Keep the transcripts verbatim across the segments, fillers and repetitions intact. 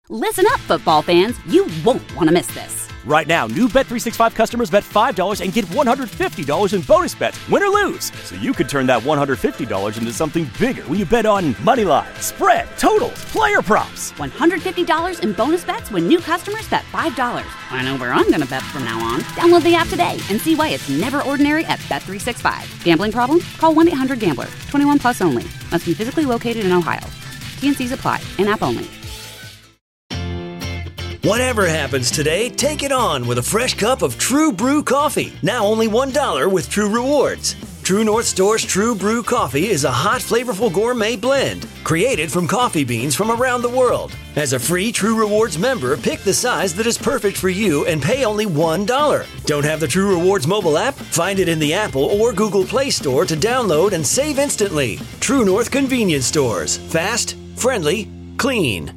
Listen up, football fans. You won't want to miss this. Right now, new Bet three sixty-five customers bet five dollars and get one hundred fifty dollars in bonus bets, win or lose. So you could turn that one hundred fifty dollars into something bigger when you bet on money line, spread, totals, player props. one hundred fifty dollars in bonus bets when new customers bet five dollars. I know where I'm going to bet from now on. Download the app today and see why it's never ordinary at Bet three sixty-five. Gambling problem? Call one eight hundred gambler. twenty-one plus only. Must be physically located in Ohio. T N Cs apply. In-app only. Whatever happens today, take it on with a fresh cup of True Brew coffee. Now only one dollar with True Rewards. True North Store's True Brew coffee is a hot, flavorful gourmet blend created from coffee beans from around the world. As a free True Rewards member, pick the size that is perfect for you and pay only one dollar. Don't have the True Rewards mobile app? Find it in the Apple or Google Play Store to download and save instantly. True North Convenience Stores. Fast, friendly, clean.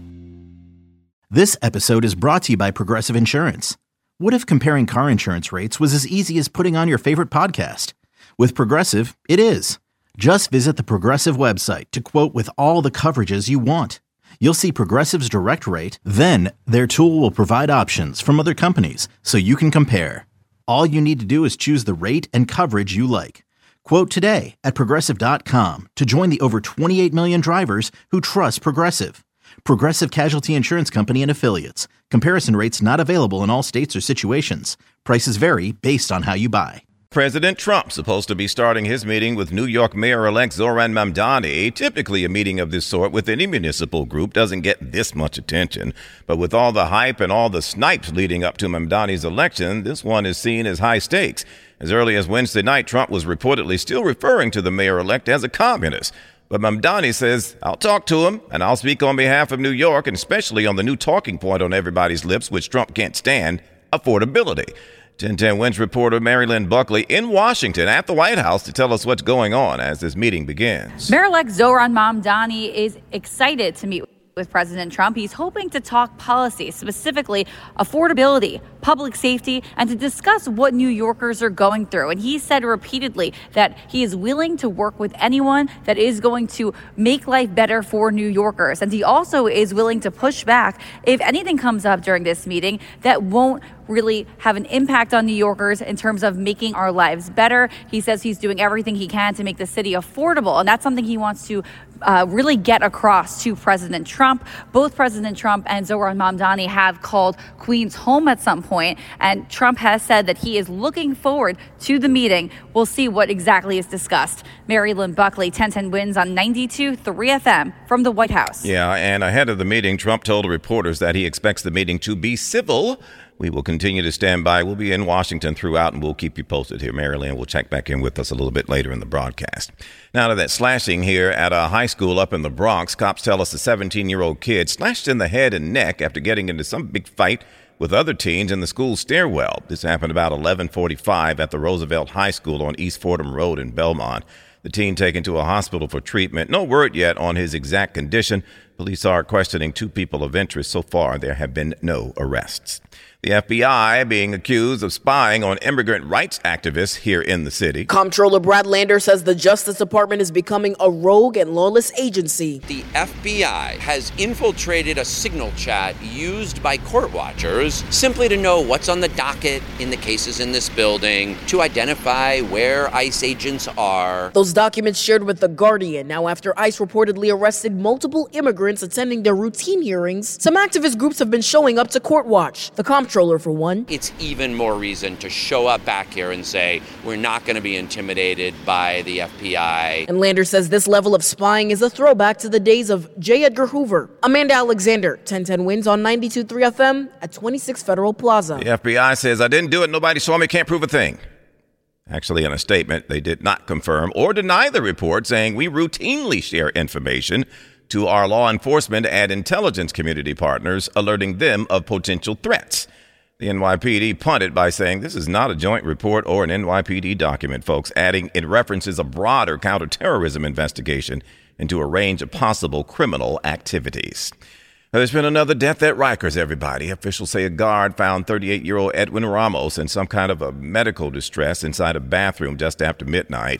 This episode is brought to you by Progressive Insurance. What if comparing car insurance rates was as easy as putting on your favorite podcast? With Progressive, it is. Just visit the Progressive website to quote with all the coverages you want. You'll see Progressive's direct rate, then their tool will provide options from other companies so you can compare. All you need to do is choose the rate and coverage you like. Quote today at Progressive dot com to join the over twenty-eight million drivers who trust Progressive. Progressive Casualty Insurance Company and Affiliates. Comparison rates not available in all states or situations. Prices vary based on how you buy. President Trump supposed to be starting his meeting with New York Mayor-elect Zohran Mamdani. Typically, a meeting of this sort with any municipal group doesn't get this much attention. But with all the hype and all the snipes leading up to Mamdani's election, this one is seen as high stakes. As early as Wednesday night, Trump was reportedly still referring to the mayor-elect as a communist. But Mamdani says, I'll talk to him, and I'll speak on behalf of New York, and especially on the new talking point on everybody's lips, which Trump can't stand, affordability. ten ten Wins reporter Mary Lynn Buckley in Washington at the White House to tell us what's going on as this meeting begins. Mayor-elect Zohran Mamdani is excited to meet with President Trump. He's hoping to talk policy, specifically affordability, public safety, and to discuss what New Yorkers are going through. And he said repeatedly that he is willing to work with anyone that is going to make life better for New Yorkers. And he also is willing to push back if anything comes up during this meeting that won't really have an impact on New Yorkers in terms of making our lives better. He says he's doing everything he can to make the city affordable, and that's something he wants to uh, really get across to President Trump. Both President Trump and Zohran Mamdani have called Queens home at some point, and Trump has said that he is looking forward to the meeting. We'll see what exactly is discussed. Mary Lynn Buckley, ten ten Wins on ninety-two point three F M from the White House. Yeah, and ahead of the meeting, Trump told reporters that he expects the meeting to be civil. We will continue to stand by. We'll be in Washington throughout, and we'll keep you posted here. Mary Lynn will check back in with us a little bit later in the broadcast. Now to that slashing here at a high school up in the Bronx. Cops tell us a seventeen-year-old kid slashed in the head and neck after getting into some big fight with other teens in the school stairwell. This happened about eleven forty-five at the Roosevelt High School on East Fordham Road in Belmont. The teen taken to a hospital for treatment. No word yet on his exact condition. Police are questioning two people of interest. So far, there have been no arrests. The F B I being accused of spying on immigrant rights activists here in the city. Comptroller Brad Lander says the Justice Department is becoming a rogue and lawless agency. The F B I has infiltrated a signal chat used by court watchers simply to know what's on the docket in the cases in this building, to identify where ICE agents are. Those documents shared with The Guardian. Now, after ICE reportedly arrested multiple immigrants attending their routine hearings, some activist groups have been showing up to court watch. The comptroller, for one. It's even more reason to show up back here and say, we're not going to be intimidated by the F B I. And Lander says this level of spying is a throwback to the days of J. Edgar Hoover. Amanda Alexander, ten ten Wins on ninety-two point three F M at twenty-six Federal Plaza. The F B I says, I didn't do it. Nobody saw me. Can't prove a thing. Actually, in a statement, they did not confirm or deny the report, saying we routinely share information to our law enforcement and intelligence community partners, alerting them of potential threats. The N Y P D punted by saying this is not a joint report or an N Y P D document, folks, adding it references a broader counterterrorism investigation into a range of possible criminal activities. There's been another death at Rikers, everybody. Officials say a guard found thirty-eight-year-old Edwin Ramos in some kind of a medical distress inside a bathroom just after midnight.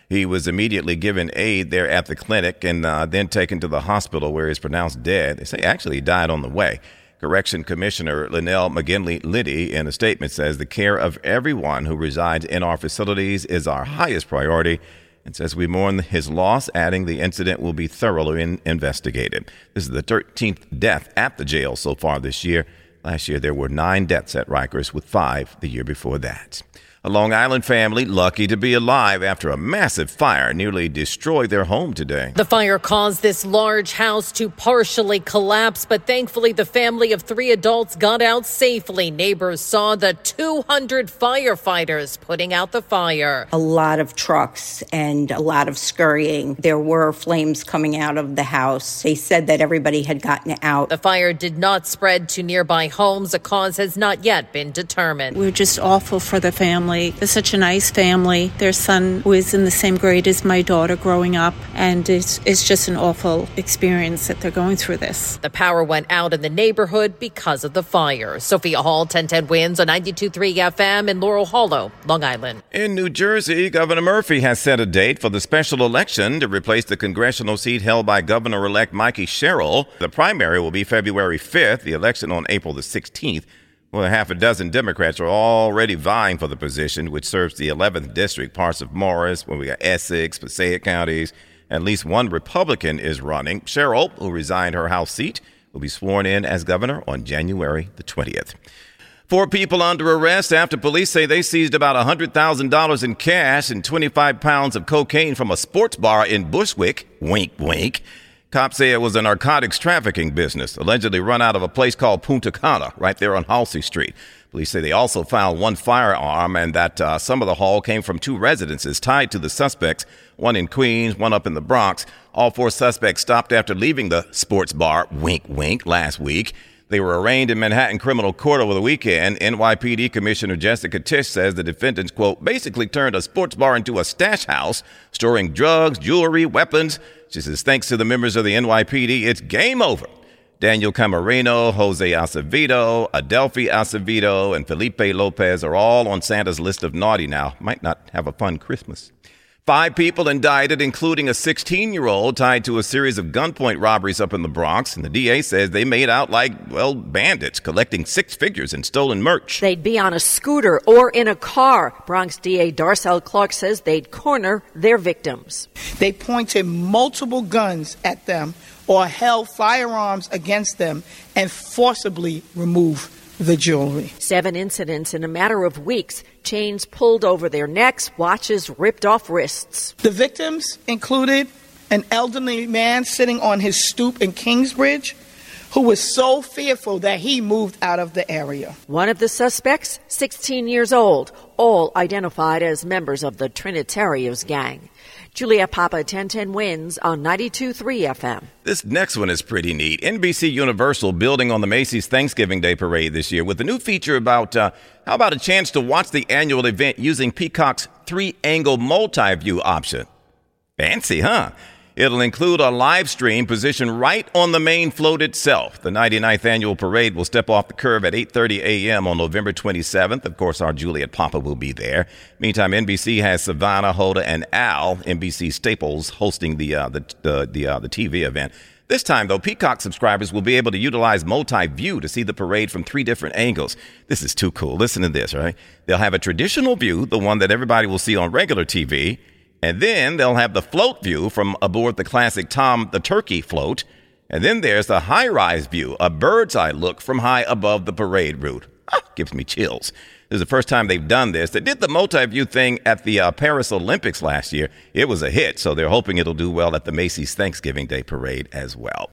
He was immediately given aid there at the clinic and uh, then taken to the hospital where he's pronounced dead. They say actually he died on the way. Correction Commissioner Linnell McGinley Liddy in a statement says the care of everyone who resides in our facilities is our highest priority and says we mourn his loss, adding the incident will be thoroughly in- investigated. This is the thirteenth death at the jail so far this year. Last year there were nine deaths at Rikers, with five the year before that. A Long Island family lucky to be alive after a massive fire nearly destroyed their home today. The fire caused this large house to partially collapse, but thankfully the family of three adults got out safely. Neighbors saw the two hundred firefighters putting out the fire. A lot of trucks and a lot of scurrying. There were flames coming out of the house. They said that everybody had gotten out. The fire did not spread to nearby homes. A cause has not yet been determined. We're just awful for the family. They're such a nice family. Their son was in the same grade as my daughter growing up, and it's, it's just an awful experience that they're going through this. The power went out in the neighborhood because of the fire. Sophia Hall, ten ten Wins on ninety-two point three F M in Laurel Hollow, Long Island. In New Jersey, Governor Murphy has set a date for the special election to replace the congressional seat held by Governor-elect Mikey Sherrill. The primary will be February fifth, the election on April the sixteenth. Well, half a dozen Democrats are already vying for the position, which serves the eleventh district, parts of Morris, where we got Essex, Passaic counties. At least one Republican is running. Sherrill, who resigned her House seat, will be sworn in as governor on January the twentieth. Four people under arrest after police say they seized about one hundred thousand dollars in cash and twenty-five pounds of cocaine from a sports bar in Bushwick. Wink, wink. Cops say it was a narcotics trafficking business, allegedly run out of a place called Punta Cana, right there on Halsey Street. Police say they also found one firearm and that uh, some of the haul came from two residences tied to the suspects, one in Queens, one up in the Bronx. All four suspects stopped after leaving the sports bar, wink, wink, last week. They were arraigned in Manhattan criminal court over the weekend. N Y P D Commissioner Jessica Tisch says the defendants, quote, basically turned a sports bar into a stash house, storing drugs, jewelry, weapons. She says, thanks to the members of the N Y P D, it's game over. Daniel Camarino, Jose Acevedo, Adelphi Acevedo, and Felipe Lopez are all on Santa's list of naughty now. Might not have a fun Christmas. Five people indicted, including a sixteen-year-old tied to a series of gunpoint robberies up in the Bronx. And the D A says they made out like, well, bandits, collecting six figures in stolen merch. They'd be on a scooter or in a car. Bronx D A Darcel Clark says they'd corner their victims. They pointed multiple guns at them or held firearms against them and forcibly removed the jewelry. Seven incidents in a matter of weeks. Chains pulled over their necks, watches ripped off wrists. The victims included an elderly man sitting on his stoop in Kingsbridge who was so fearful that he moved out of the area. One of the suspects, sixteen years old, all identified as members of the Trinitarios gang. Julia Papa, ten ten Wins on ninety-two point three F M. This next one is pretty neat. N B C Universal building on the Macy's Thanksgiving Day Parade this year with a new feature about, uh, how about a chance to watch the annual event using Peacock's three-angle multi-view option. Fancy, huh? It'll include a live stream positioned right on the main float itself. The ninety-ninth annual parade will step off the curve at eight thirty a.m. on November twenty-seventh. Of course, our Juliet Papa will be there. Meantime, N B C has Savannah, Hoda, and Al, N B C staples, hosting the uh, the the the, uh, the T V event. This time, though, Peacock subscribers will be able to utilize multi-view to see the parade from three different angles. This is too cool. Listen to this, right? They'll have a traditional view, the one that everybody will see on regular T V. And then they'll have the float view from aboard the classic Tom the Turkey float. And then there's the high-rise view, a bird's eye look from high above the parade route. Ah, gives me chills. This is the first time they've done this. They did the multi-view thing at the uh, Paris Olympics last year. It was a hit, so they're hoping it'll do well at the Macy's Thanksgiving Day Parade as well.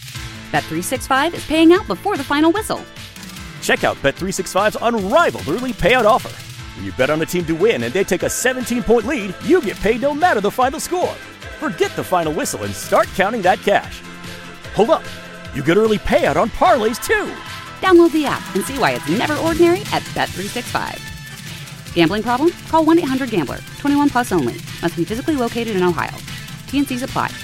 Bet three sixty-five is paying out before the final whistle. Check out Bet three sixty-five's unrivaled early payout offer. When you bet on a team to win and they take a seventeen-point lead, you get paid no matter the final score. Forget the final whistle and start counting that cash. Hold up. You get early payout on parlays, too. Download the app and see why it's never ordinary at Bet three sixty-five. Gambling problem? Call one eight hundred gambler. twenty-one plus only. Must be physically located in Ohio. T and C's apply.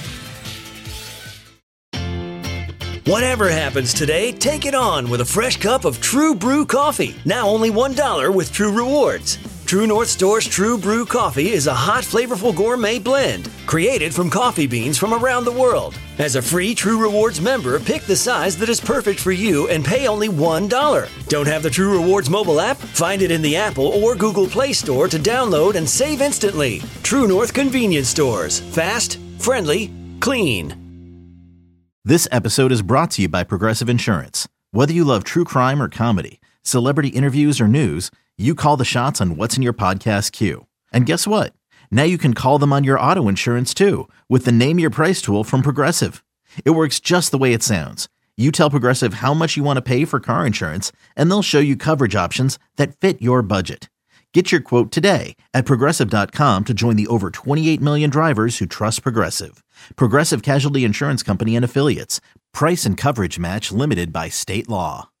Whatever happens today, take it on with a fresh cup of True Brew coffee. Now only one dollar with True Rewards. True North Store's True Brew Coffee is a hot, flavorful gourmet blend created from coffee beans from around the world. As a free True Rewards member, pick the size that is perfect for you and pay only one dollar. Don't have the True Rewards mobile app? Find it in the Apple or Google Play Store to download and save instantly. True North Convenience Stores. Fast, friendly, clean. This episode is brought to you by Progressive Insurance. Whether you love true crime or comedy, celebrity interviews or news, you call the shots on what's in your podcast queue. And guess what? Now you can call them on your auto insurance too with the Name Your Price tool from Progressive. It works just the way it sounds. You tell Progressive how much you want to pay for car insurance, and they'll show you coverage options that fit your budget. Get your quote today at Progressive dot com to join the over twenty-eight million drivers who trust Progressive. Progressive Casualty Insurance Company and Affiliates. Price and coverage match limited by state law.